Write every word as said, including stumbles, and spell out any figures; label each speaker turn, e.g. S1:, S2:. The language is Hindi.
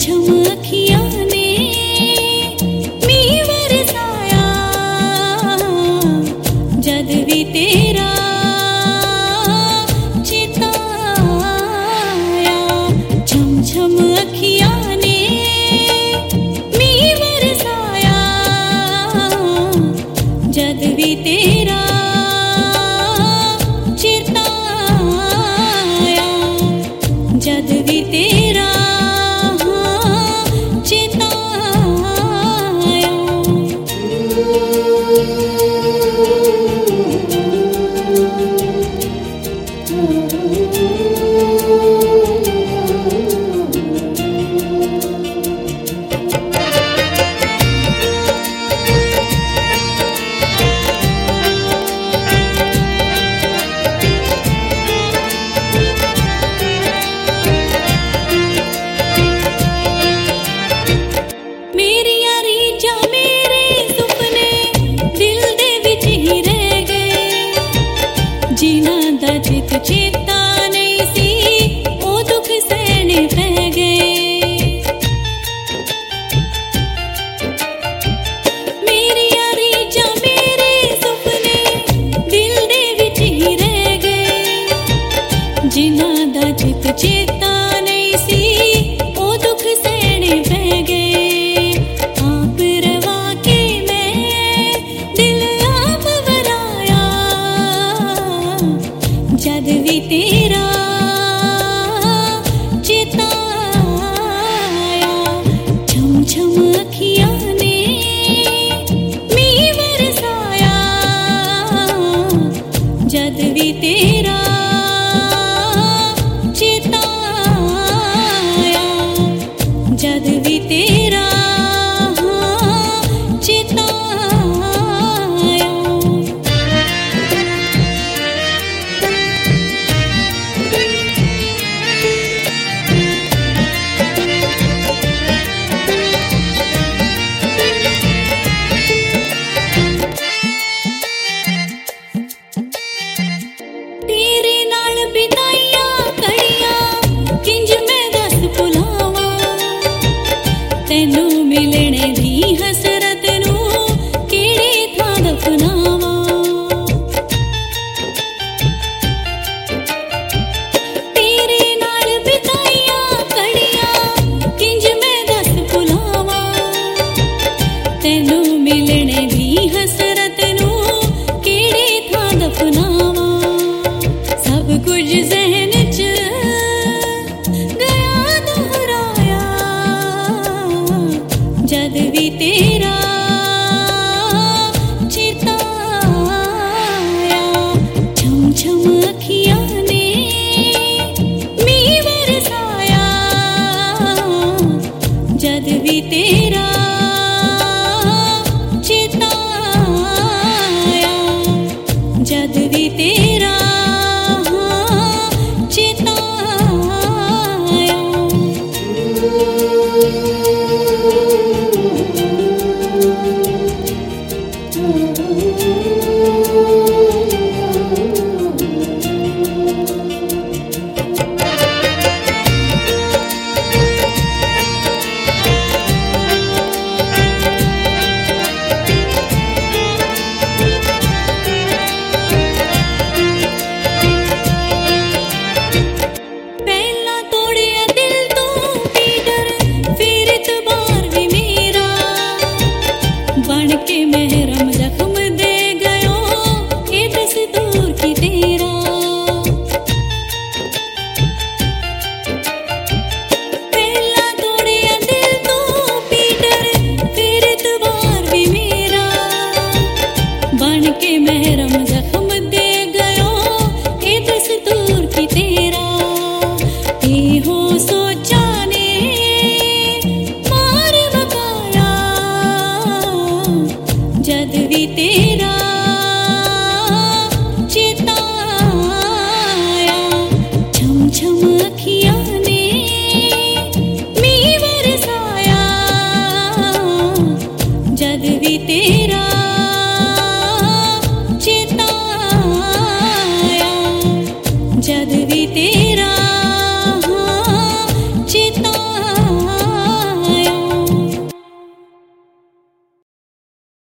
S1: छम अखियां ने मीं बरसाया, जद भी तेरा चेता आया। छम छम अखियां ने मीं बरसाया, जद भी तेरा चेता आया, जद भी तेरा चेता आया। चित चेता नहीं सी ओ दुख सहने पै गए। मेरी यारी जा मेरे सुपने दिल दे विच ही रह गए। जिन्हां दा चित चेता नहीं सी ओ दुख सहने पै गए। आप रवा के मैं दिल आप वराया, जद भी तेरा चेता आया। छम छम अखियां ने मीं बरसाया, जद भी तेरा चेता आया, जद भी तेरा चेता आया। तेरे नाल बिताइया घड़ियां किंज मैं दस भुलावा, तैनू मिलने दी हसरत नू केड़े थां दफनावा। तेरे नाल बिताइया घड़ियां किंज मैं दस भुलावा, तैनू मिलने दी हसरत नू केड़े थां दफनावा। सब कुछ ज़हन च गया दोहराया, जद भी तेरा चेता आया। छम छम अखियां ने मीं बरसाया, जद भी तेरा चेता आया, जद भी तेरा चेता आया। पहला तोड़िया दिल तो पीटर, फिर इतबार भी मेरा, बन के महरम जख्म दे गयो ए दस्तूर की तेरा। पहला तोड़िया दिल तो पीटर, फिर इतबार भी मेरा, बन के महरम जख्म दे गयो ए दस्तूर की तेरा। ए हो सोचा ने मार बकाया, जद भी तेरा चेता आया। छम छम अखियां ने मीं बरसाया, जद भी तेरा चेता आया, जद भी तेरा